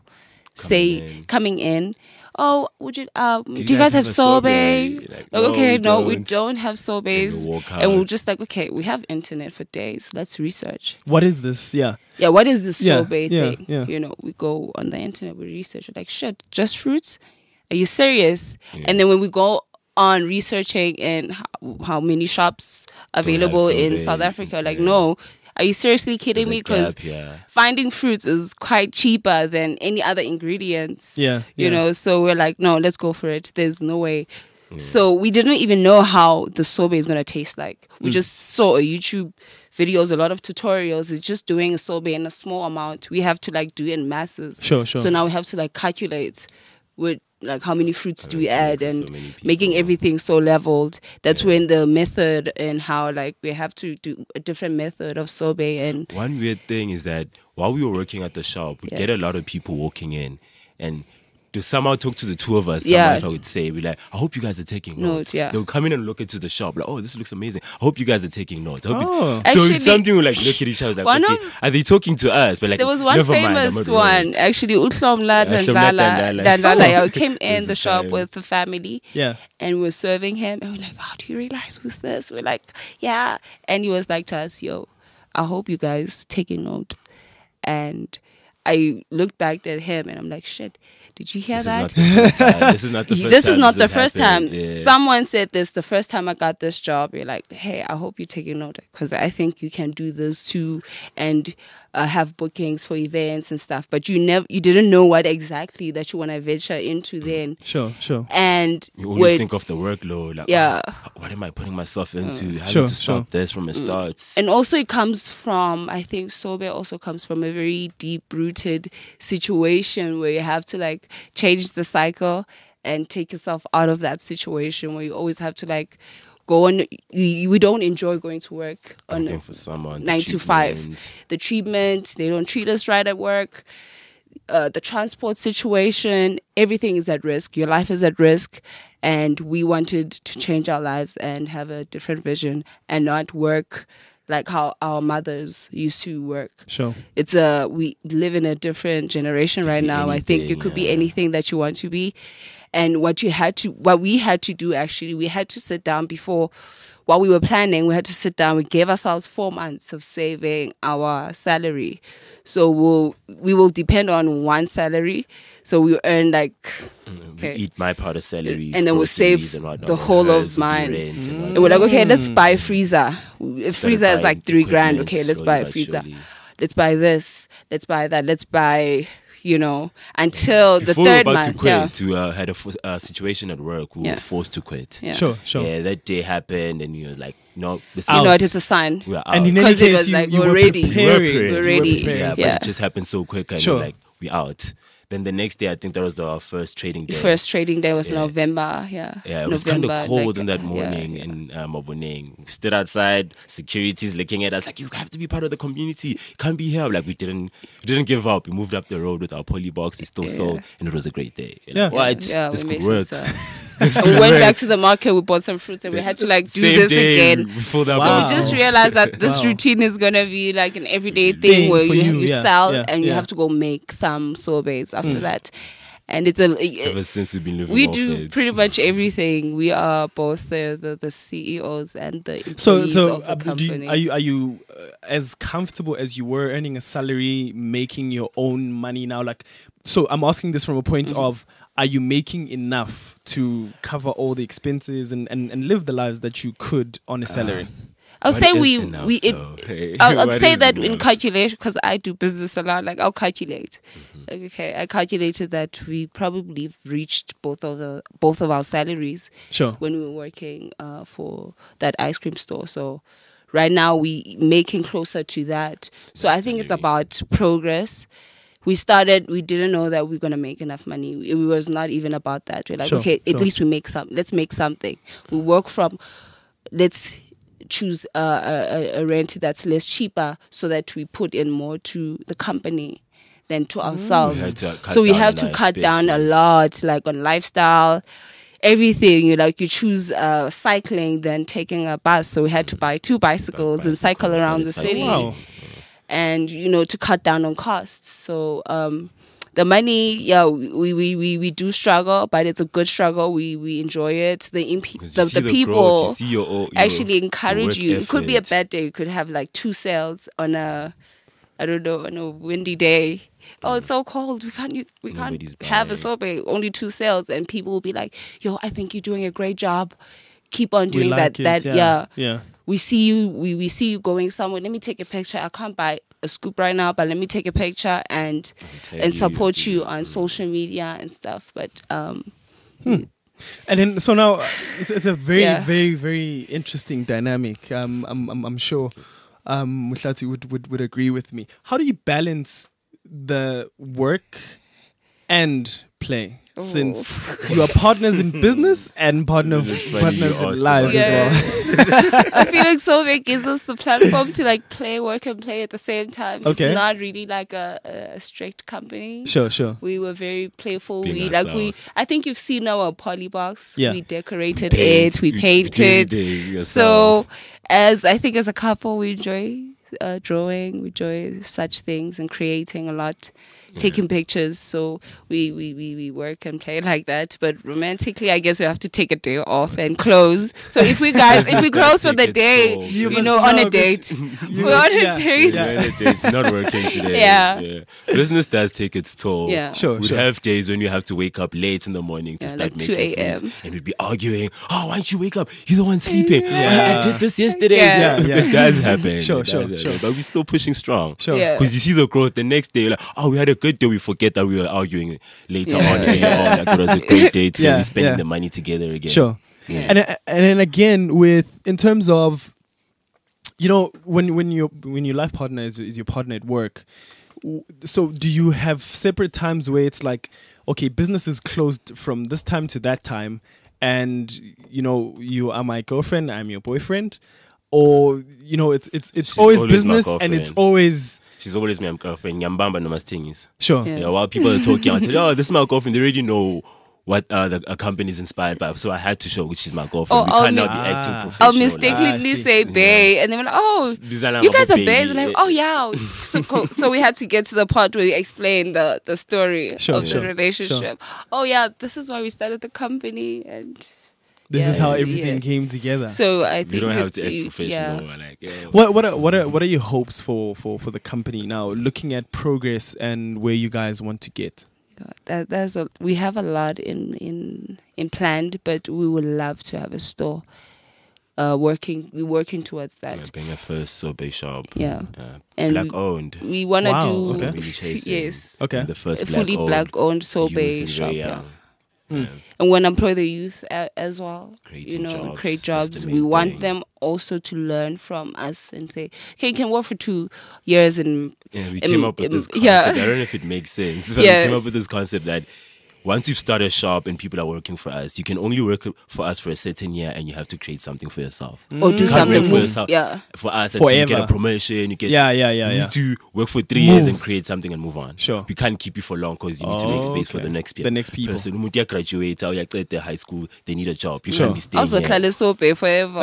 say coming in, oh, would you um do, you guys have, a sorbet? sorbet? Like, Like, no, okay, we no, we don't. don't have sorbets. And you walk And we're out. just like, okay, we have internet for days. Let's research. What is this? Yeah. Yeah, what is the Yeah, sorbet yeah, thing? yeah. You know, we go on the internet, we research, we're like, shit, just fruits? Are you serious? And then when we go on researching and how, how many shops available in sorbet, South Africa, like, no, are you seriously kidding There's me? a Because gap, yeah. finding fruits is quite cheaper than any other ingredients. Yeah, You yeah. know, so we're like, no, let's go for it. There's no way. So we didn't even know how the sorbet is going to taste like. We Mm. just saw a YouTube videos, a lot of tutorials. It's just doing a sorbet in a small amount. We have to like do it in masses. Sure, sure. So now we have to like calculate with like how many fruits do we to make add for so and many making people. everything so leveled. That's when the method and how like we have to do a different method of sorbet and One weird thing is that while we were working at the shop, we'd Yeah. get a lot of people walking in and to somehow talk to the two of us, Yeah. somehow if I would say, we're like, I hope you guys are taking notes. Notes, yeah. They'll come in and look into the shop, like, oh, this looks amazing. I hope you guys are taking notes. I hope it's-" Oh. So Actually, it's something we like look at each other like, one okay, of- are they talking to us? But like, there was one never mind, I'm famous not worried. one, actually, Utlomla Yeah, Shomla Dandlala. Dandlala. Dandlala, yeah, Oh. came in There's the a shop time. with the family. Yeah. And we're serving him. And we're like, oh, do you realize who's this? We're like, yeah. And he was like to us, yo, I hope you guys taking note. And I looked back at him and I'm like, shit, did you hear This is that? not the first time. This is not the first This time is not this the has first time. happened. Yeah. Someone said this the first time I got this job. You're like, hey, I hope you're taking note because I think you can do this too and uh, have bookings for events and stuff. But you never, you didn't know what exactly that you want to venture into then. Sure, sure. And You always with- think of the workload. Like, Yeah. oh, what am I putting myself into? How Sure, to start sure. this from the start? And also it comes from, I think sorbet also comes from a very deep-rooted situation where you have to like change the cycle and take yourself out of that situation where you always have to like go on. You, we don't enjoy going to work on Working for someone, the nine to five. treatment. The treatment, they don't treat us right at work. Uh, the transport situation, everything is at risk. Your life is at risk. And we wanted to change our lives and have a different vision and not work like how our mothers used to work. Sure. It's a we live in a different generation right now. I think it could be anything that you want to be. And what you had to, what we had to do actually, we had to sit down before, while we were planning, we had to sit down. We gave ourselves four months of saving our salary. So we'll, we will depend on one salary. So we earn like, okay. We eat my part of salary. And then we'll save and whatnot, the whole of mine. Mm. And, and we're like, okay, let's buy a freezer. A freezer is like three grand. Okay, let's buy a freezer. Surely. Let's buy this. Let's buy that. Let's buy... You know, until Before the third we were about month. to quit, yeah. to uh, had a f- uh, situation at work, we Yeah. were forced to quit. Yeah. Sure, sure. Yeah, that day happened, and you were like, no, this You is know what? It's a sign. We are out. And in any Because it case, was you, like, you we're were ready. preparing. We're ready. You were preparing. Yeah, but Yeah. it just happened so quick, and Sure. you're like, we out. Then the next day, I think that was the, our first trading day. First trading day was Yeah. November. Yeah. Yeah, it was November, kind of cold like, in that yeah, morning yeah. in uh, Maboneng. We stood outside, security's looking at us like, you have to be part of the community. You can't be here. Like, we didn't we didn't give up. We moved up the road with our poly box. We still Yeah. sold, and it was a great day. You're Yeah. like, what? Yeah, this we could made work. sense, uh, And we went back to the market, we bought some fruits, and we had to like do Same this day, again. we filled our So Wow. we just realized that this Wow. routine is gonna be like an everyday thing Thing where for you, you, you yeah, sell yeah, and you yeah. have to go make some sorbets after Mm. that. And it's a Ever since we've been living we off do it. pretty much everything. We are both the, the, the C E Os and the employees So, so of the uh, do company. you, are you are you uh, as comfortable as you were earning a salary, making your own money now? Like, so I'm asking this from a point Mm-hmm. of: are you making enough to cover all the expenses and, and, and live the lives that you could on a salary? I'll What say is we enough, we it, though? Hey, I'll, I'll what say is that in enough? calculation because I do business a lot. Like I'll calculate. Mm-hmm. Like, okay, I calculated that we probably reached both of the both of our salaries Sure. when we were working uh, for that ice cream store. So right now we making closer to that. So I think it's about progress. We started, we didn't know that we are going to make enough money. It was not even about that. We're like, Sure, okay, sure. at least we make some, let's make something. We work from, let's choose a, a, a rent that's less cheaper so that we put in more to the company than to ourselves. We had to cut So we down have on to our cut down a expenses. lot, like on lifestyle, everything. You like you choose uh, cycling than taking a bus. So we had to buy two bicycles and cycle bicycles, around the started city. cycling. Wow. And you know, to cut down on costs. So um, the money, yeah, we, we, we, we do struggle, but it's a good struggle. We we enjoy it. The imp- Because you the, see the the people growth, you see your own- your- actually your encourage work you. It could be a effort. bad day. You could have like two sales on a, I don't know, on a windy day. Oh, it's so cold. We can't. You, we Nobody's can't have a buying. sorbet. Only two sales, and people will be like, "Yo, I think you're doing a great job. Keep on We doing like that. it, that yeah, yeah. yeah. We see you. We, we see you going somewhere. Let me take a picture. I can't buy a scoop right now, but let me take a picture and tag and you, support you you on social media and stuff. But um, And then, so now uh, it's it's a very, Yeah. very, very interesting dynamic. Um, I'm, I'm, I'm sure um, Muhlati would, would, would agree with me. How do you balance the work and play? Since you are partners in business and partner, It's funny partners you in asked life about as well. I feel like Soulmate gives us the platform to like play, work, and play at the same time. Okay. It's not really like a, a strict company. Sure, sure. We were very playful. Being we like we. ourselves. I think you've seen our polybox. Yeah. We decorated Paint. it. We We painted. did it So ourselves. as I think as a couple, we enjoy uh, drawing. We enjoy such things and creating a lot. Taking pictures, so we, we, we, we work and play like that. But romantically, I guess we have to take a day off and close. So if we guys, if we close for the Take it day, slow. you, must know, on know a date, you we're on a yeah, date. yeah. We're on a date. It's not working today. Yeah. Business does take its toll. Yeah. Sure, We'd sure. have days when you have to wake up late in the morning to Yeah, start like two making a.m. foods, and we'd be arguing. Oh, why don't you wake up? You're the one sleeping. Yeah. I, I did this yesterday. Yeah. Yeah, yeah. It does happen. Sure, It sure, does sure. happen. But we're still pushing strong. Sure. Yeah. Because you see the growth the next day, you're like, oh, we had a good day. We forget that we were arguing later Yeah. on. Earlier on. Like, it was a great day today. Yeah, We're spending yeah. the money together again. Sure. Yeah. And uh, and then again, with in terms of, you know, when when you when your life partner is, is your partner at work, w- so do you have separate times where it's like, okay, business is closed from this time to that time, and you know, you are my girlfriend, I'm your boyfriend, or you know, it's it's it's She's always always my business and it's girlfriend. always She's always my girlfriend. Nyambamba no mastingis. sure. Yeah. Yeah, while people are talking, I say, oh, this is my girlfriend. They already know what uh, the a company is inspired by. So I had to show, which is my girlfriend. Oh, we I'll cannot mi- be acting Ah. professional. I'll mistakenly Ah, I see. say Bay, and they were like, "Oh, Bizana you guys ngabo are Bays." baby. Like, "Oh yeah." So cool. So we had to get to the part where we explain the the story Sure, of sure, the relationship. Oh yeah, this is why we started the company, and This yeah, is how everything yeah. came together. So I think You don't have it- to act you- professional. yeah. Like, yeah. What what are, what are what are your hopes for, for, for the company now? Looking at progress and where you guys want to get. That, that's a, we have a lot in, in in planned, but we would love to have a store. Uh, working, we're working towards that. Yeah, being a first Sobe shop. Yeah. Uh, And black owned. We want to Wow, do okay. Really chasing yes, Okay. The first a black fully owned black owned youth Sobe and shop. very Yeah. young. Hmm. Yeah. And when employ the youth a, as well, Creating you know, jobs, create that's jobs. the We main want thing. them also to learn from us and say, "Okay, you can work for two years and Yeah, we um, came up with um, this concept. yeah. I don't know if it makes sense, but Yeah. we came up with this concept that once you've started a shop and people are working for us, you can only work for us for a certain year, and you have to create something for yourself. or do You can't something work for move- yourself. Yeah, For us, until you get Forever. a promotion, you get Yeah, yeah, yeah, You yeah. need to work for three years Move. and create something and move on. Sure. we can't keep you for long because you need to make Oh, space for okay. the next pe- The next people. person. Umuntu uyagraduate, or uyaqeda their high school, they need a job. You Sure. can't be staying also here. Tlale Sobe forever,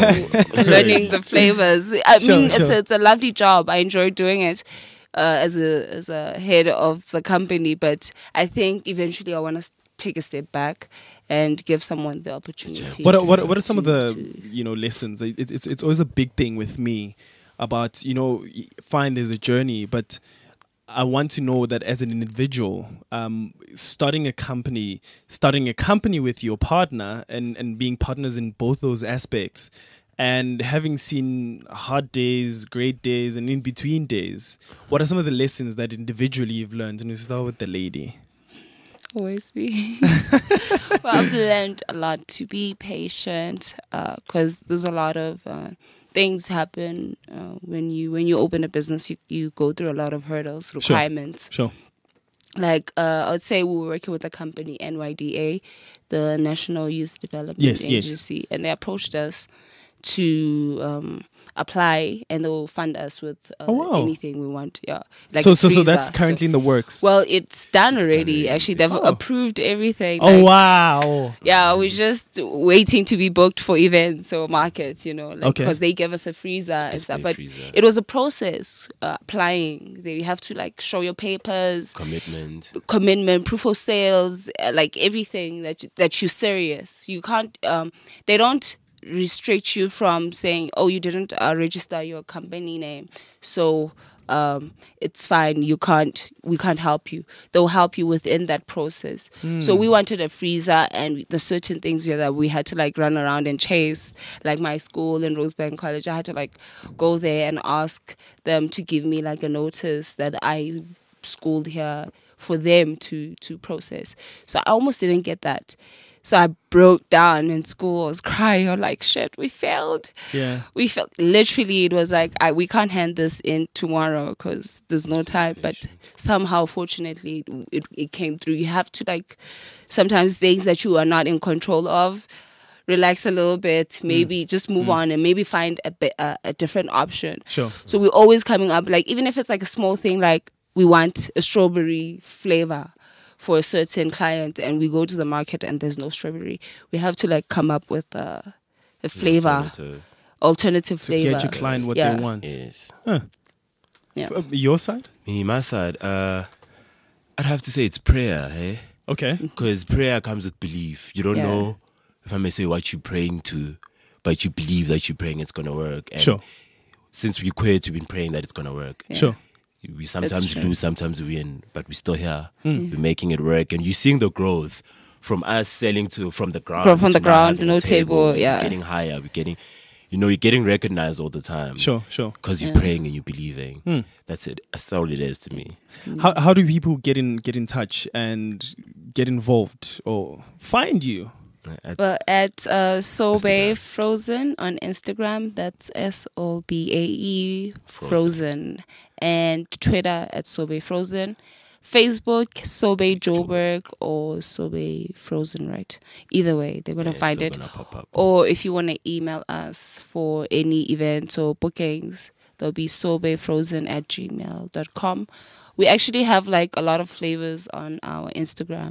learning the flavors. I Sure, mean, it's sure. a, it's a lovely job. I enjoy doing it. Uh, as a as a head of the company, but I think eventually I want to take a step back and give someone the opportunity. What are, what are, what are some of to- the to- you know lessons? It, it's it's always a big thing with me about you know y- fine there's a journey, but I want to know that as an individual, um, starting a company, starting a company with your partner, and and being partners in both those aspects. And having seen hard days, great days, and in between days, what are some of the lessons that individually you've learned? And we start with the lady. Always be. Well, I've learned a lot to be patient because there's a lot of uh, things happen uh, when you when you open a business. You, you go through a lot of hurdles, requirements. Sure. Like uh, I would say, we were working with a company, N Y D A, the National Youth Development Yes, yes. Agency, and they approached us to um, apply, and they will fund us with uh, Oh, wow. anything we want. Yeah, like so a so so freezer. that's currently in the works. Well, it's done It's done already. already. Actually, they've Oh. approved everything. Oh Like, wow! yeah, we're just waiting to be booked for events or markets, you know, like, Okay. because they gave us a freezer and Display stuff. But freezer. it was a process uh, applying. They have to like show your papers, Commitment. commitment, proof of sales, uh, like everything that you, that you're serious. You can't. Um, they don't restrict you from saying, "Oh, you didn't uh, register your company name, so." Um, it's fine. You can't. We can't help you. They'll help you within that process. So we wanted a freezer, and the certain things were that we had to like run around and chase. Like my school in Rosebank College, I had to like go there and ask them to give me like a notice that I schooled here for them to to process. So I almost didn't get that. So I broke down in school. I was crying. I'm like, shit, we failed. Yeah. We felt literally it was like I, we can't hand this in tomorrow because there's no time. But somehow, fortunately, it, it it came through. You have to like sometimes things that you are not in control of. Relax a little bit, maybe just move on and maybe find a bit a, a different option. Sure. So we're always coming up like even if it's like a small thing like we want a strawberry flavor for a certain client and we go to the market and there's no strawberry, we have to like come up with a, a flavor, Alternative. alternative To flavor. get your client what Yeah. they want. Yes. Huh. Yeah. Uh, Your side? Me, my side, uh, I'd have to say it's prayer, hey? Okay. Because prayer comes with belief. You don't Yeah. know, if I may say, what you're praying to, but you believe that you're praying it's going to work. And Sure. since we quit, we've been praying that it's going to work. Yeah. Sure. We sometimes true. lose, sometimes we win, but we're still here. Hmm. We're making it work. And you're seeing the growth from us selling to from the ground. Grow from to the now ground, having a no table, and yeah. We're getting higher. We're getting, you know, you're getting recognized all the time. Sure. Sure. Because you're Yeah. praying and you're believing. Hmm. That's it. That's all it is to me. How how do people get in get in touch and get involved or find you? I- Well, at uh, Sobe Instagram. Frozen on Instagram, that's S O B A E Frozen. Frozen. And Twitter at Sobe Frozen. Facebook, Sobe Joburg or Sobe Frozen, right? Either way, they're going to Yeah, find still it. gonna pop up. Or if you want to email us for any events or bookings, there'll be sobefrozen at gmail dot com. We actually have like a lot of flavors on our Instagram.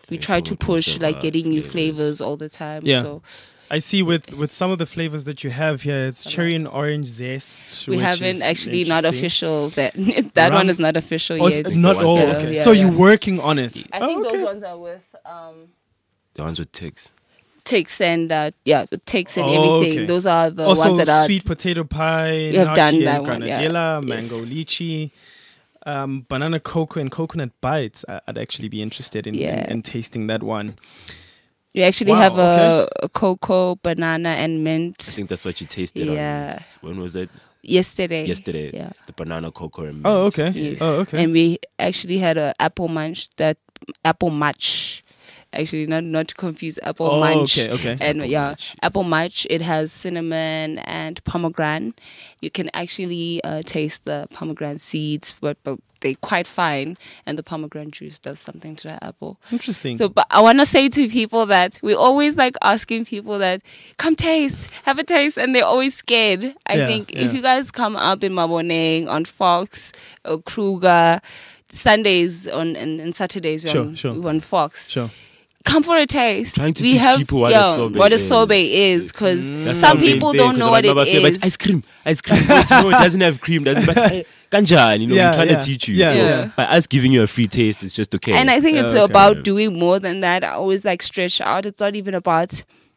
we try to push like getting new flavors all the time. Yeah. So I see with, with some of the flavors that you have here, it's cherry and orange zest. we which haven't is actually not interesting. official. That that Rum- one is not official Oh, yet. it's not. Oh, Yeah, okay. yeah, so yeah. you're working on it. I Oh, think okay. those ones are with um, The ones with ticks. ticks and uh, yeah, with ticks and Oh, everything. okay. Those are the also, ones that are sweet potato pie, We have done nashi that and one, yeah. granadilla, Yes. mango lychee, um, banana cocoa, and coconut bites. I- I'd actually be interested in, Yeah. in, in tasting that one. We actually Wow, have a, okay. a cocoa, banana, and I mint. think that's what you tasted Yeah. on. When was it? Yesterday. Yesterday. Yeah. The banana cocoa and mint. Oh, okay. Yes. Oh, okay. And we actually had a apple munch, that apple match. Actually, not not to confuse apple Oh, munch. okay, okay. And Apple yeah, munch. apple munch. It has cinnamon and pomegranate. You can actually uh, taste the pomegranate seeds, but but they're quite fine, and the pomegranate juice does something to the apple. Interesting. So, but I want to say to people that we always like asking people that come taste, have a taste, and they're always scared. I Yeah, think yeah. if you guys come up in Maboneng, on Fox or Kruger, Sundays on and, and Saturdays we're Sure, on, sure. we're on Fox. Sure. Come for a taste. Trying to we teach have people what a yeah, sorbet what a is. sorbet is, because That's some the main people thing, don't 'cause know I'm what like, it "Baba, but is. it's ice cream, ice cream. But no, it doesn't have cream. Doesn't. But I- Ganja, you know, Yeah, we're trying yeah. to teach you. Yeah, so yeah. by us giving you a free taste, it's just okay. And I think it's Okay. about doing more than that. I always like stretch out. It's not even about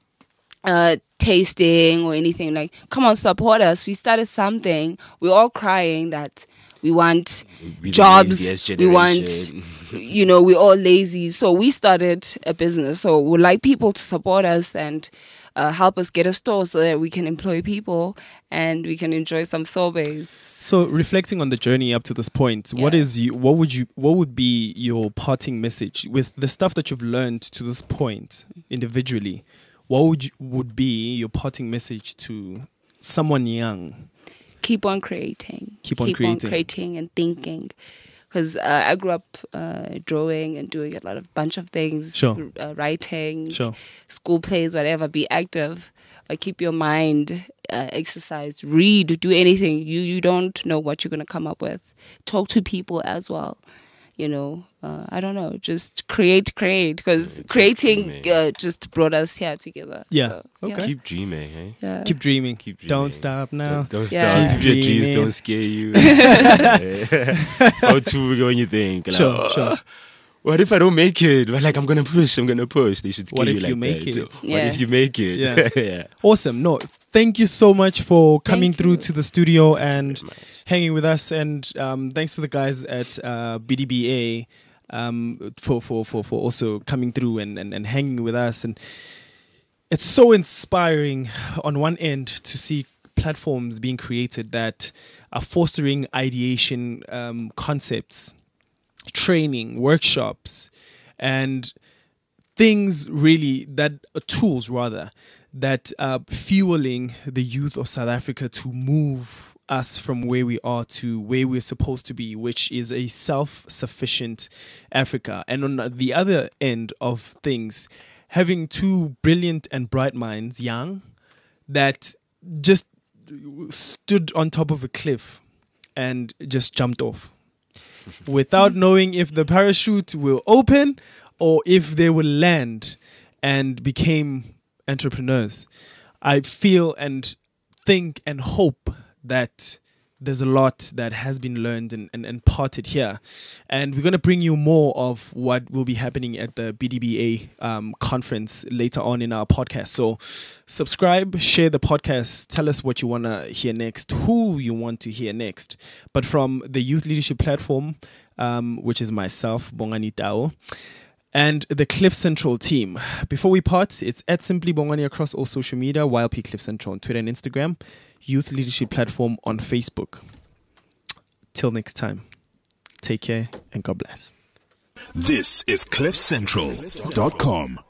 uh tasting or anything. Like, come on, support us. We started something. We're all crying that we want We the jobs. laziest We want, generation. you know, we're all lazy. So we started a business. So we'd like people to support us and uh, help us get a store so that we can employ people and we can enjoy some sorbets. So, reflecting on the journey up to this point, what Yeah. is you? What would you? What would be your parting message with the stuff that you've learned to this point individually? What would you, would be your parting message to someone young? Keep on creating. Keep on creating. creating and thinking. Because uh, I grew up uh, drawing and doing a lot of bunch of things. Sure. Uh, writing, Sure. school plays, whatever. Be active. Like, keep your mind uh, exercised. Read. Do anything. You you don't know what you're gonna come up with. Talk to people as well. You know, uh, I don't know. Just create, create. Because creating uh, just brought us here together. Yeah. So, Okay. Keep dreaming, eh? Yeah. Keep dreaming. Keep dreaming. Don't stop now. Don't, don't Yeah. stop. Keep your dreams. Dreaming. Don't scare you. How too when you think? Like, Sure, "Oh, sure. What if I don't make it? But like, I'm gonna push. I'm gonna push. They should scare What you if like you make that. it? What Yeah. if you make it? Yeah. yeah. Awesome. No, thank you so much for coming Thank through you. to the studio and very much. hanging with us. And um, thanks to the guys at uh, B D B A um, for, for, for, for also coming through and, and, and hanging with us. And it's so inspiring on one end to see platforms being created that are fostering ideation um, concepts, training, workshops, and things really that uh, tools rather that are fueling the youth of South Africa to move us from where we are to where we're supposed to be, which is a self-sufficient Africa. And on the other end of things, having two brilliant and bright minds, young, that just stood on top of a cliff and just jumped off without knowing if the parachute will open or if they will land, and became entrepreneurs. I feel and think and hope that there's a lot that has been learned and, and, and imparted here. And we're going to bring you more of what will be happening at the B D B A um, conference later on in our podcast. So subscribe, share the podcast, tell us what you want to hear next, who you want to hear next. But from the Youth Leadership Platform, um, which is myself, Bongani Tao, and the Cliff Central team. Before we part, it's at Simply Bongani across all social media, Y L P Cliff Central on Twitter and Instagram, Youth Leadership Platform on Facebook. Till next time, take care and God bless. This is cliff central dot com.